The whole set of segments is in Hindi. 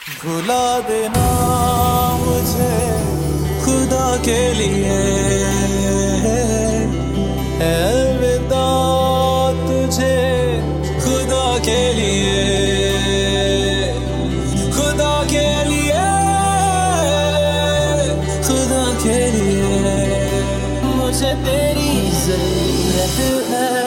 भुला देना मुझे खुदा के लिए, अलविदा तुझे खुदा के लिए, खुदा के लिए, खुदा के लिए मुझे तेरी जरूरत है।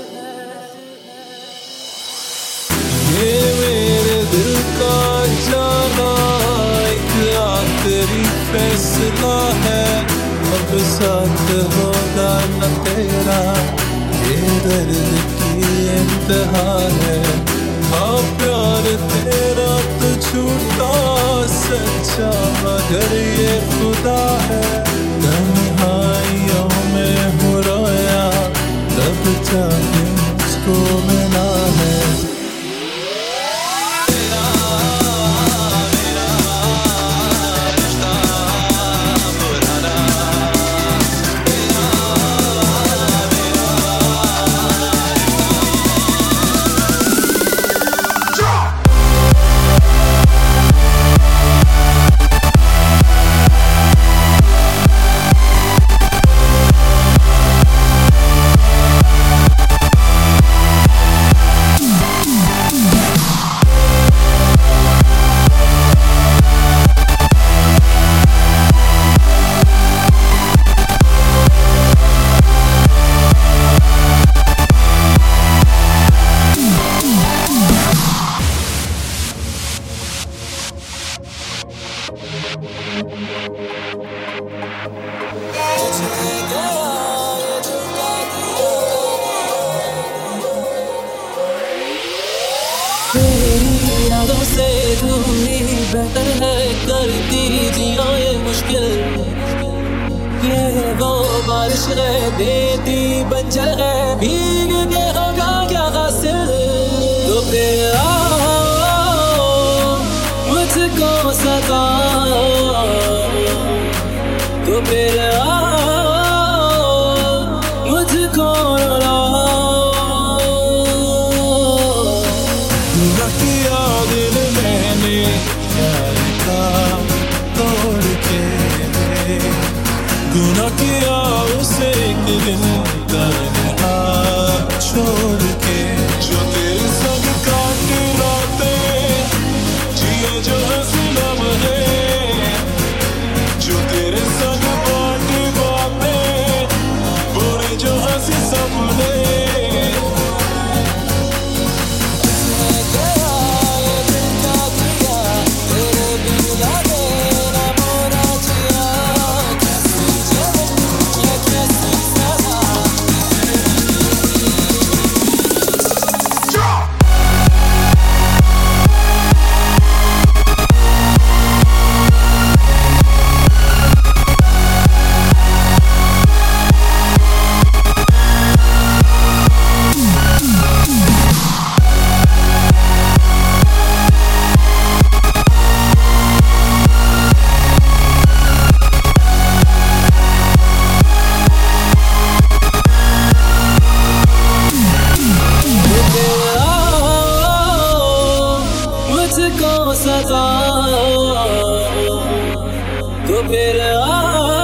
ये मेरे दिल का जाना एक आखिरी फैसला है, अब साथ होगा न तेरा, ये दर्द की इंतहा है। हाँ प्यार तेरा तो झूठा सच्चा मगर ये खुदा है। तन्हाइयों में हो रोया तब जाके मुझको मिला है। तेरी यादों से दूरी बेहतर है, करती जिया ये मुश्किल। ये वो बारिश है देती बंजर है, भीग के होगा क्या हासिल। तो फिर आओ मुझको सताओ, तो फिर आओ मुझको रुलाओ। किया दिल मैंने प्यार तोड़ के, गुनाह किया उसे एक दिन तन्हा छोड़ के। जो तेरे संग काटे रातें जिए जो हंसी लम्हे, जो तेरे संग बाटे बातें बुरे जो हंसी सपने। मुझको सताओ तो फिर